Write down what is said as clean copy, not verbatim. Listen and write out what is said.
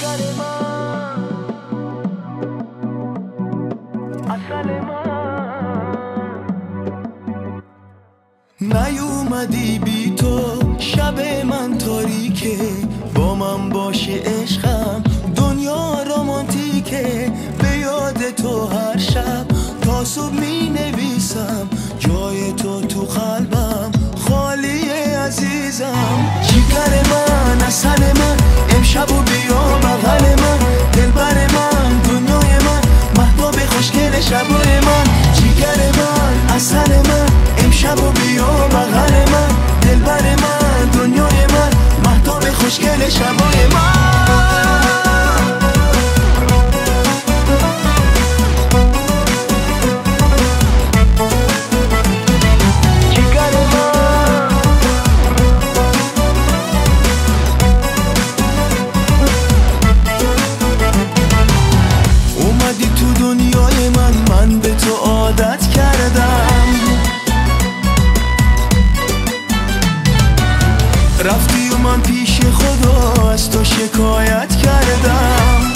نیومدی بی تو شب من تاریکه، با من باشه عشقم دنیا رمانتیکه. به یاد تو هر شب تا صبح می نویسم، جای تو قلبم خالیه عزیزم. جیگر من اصل من امشب و بیا بغل من، دلبر من دنیای من مهتاب خوشگل شبای من. جیگر من اصل من امشب و بیا بغل من، دلبر من دنیای من مهتاب خوشگل شبای من. اومدی تو دنیای من به تو عادت کردم، رفتی و من پیش خدا از تو شکایت کردم.